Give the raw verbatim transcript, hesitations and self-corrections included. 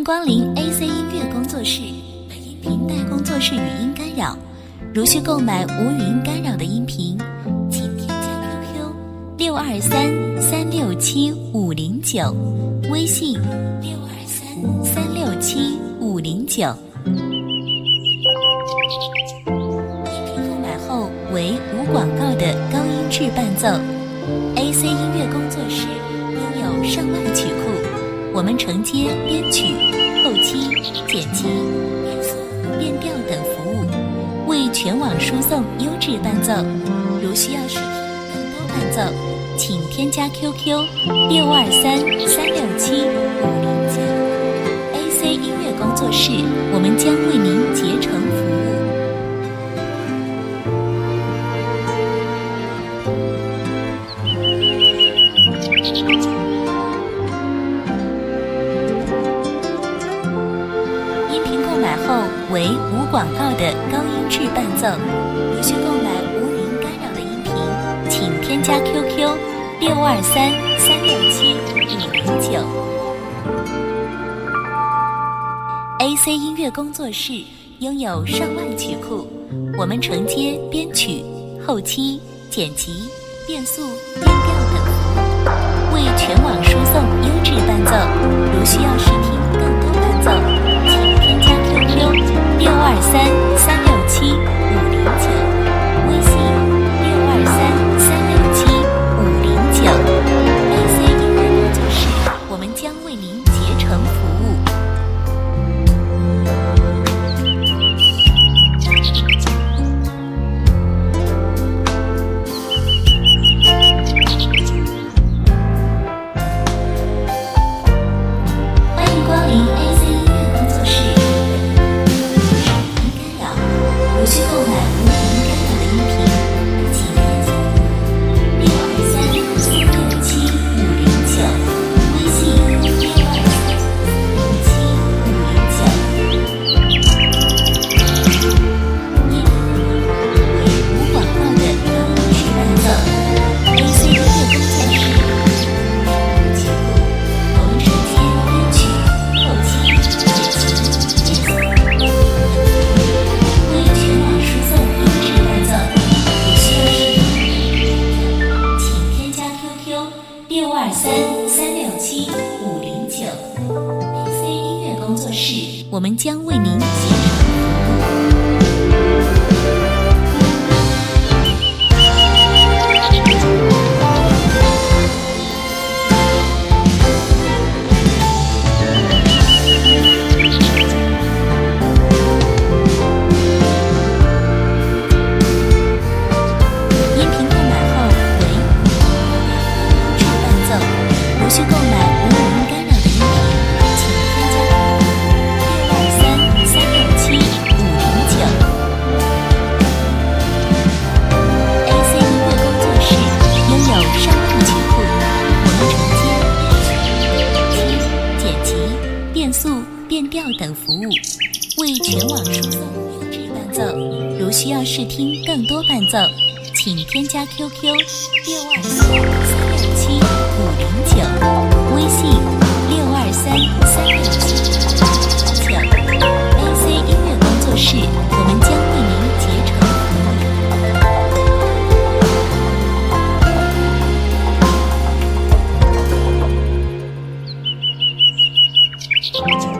光临 A C 音乐工作室，本音频带工作室语音干扰，如需购买无语音干扰的音频，请添加 Q Q 六二三三六七五零九，微信六二三三六七五零九。音频购买后为无广告的高音质伴奏。A C 音乐工作室拥有上万曲库，我们承接编曲、后期、剪辑、变速、变调等服务，为全网输送优质伴奏。如需要试听更多伴奏，请添加 Q Q 六二三三六七五零九。A C 音乐工作室，我们将为您竭诚服务。音频购买后为无广告的高音质伴奏，如需购买无语音干扰的音频，请添加 Q Q 六二三三六七五零九。A C 音乐工作室拥有上万曲库，我们承接编曲、后期、剪辑、变速、变调等服务，为全网输送优质伴奏。如需要试听更多伴奏，请添加 Q Q 六二三三六七五零九，微信六二三三六七五零九。A C 音乐工作室，我们将为您竭诚服务。六二三三六七五零九 A C 音乐工作室，我们将为您竭诚服务。如需购买无语音干扰的音频，请添加六二三三六七五零九。A C 音乐工作室拥有上万曲库，我们承接编曲、剪辑、变速、变调等服务，为全网输送优质伴奏。如需要试听更多伴奏，请添加 Q Q 六二三三六七五零九，微信六二三三六七五零九。A C 音乐工作室，我们将为您竭诚服务。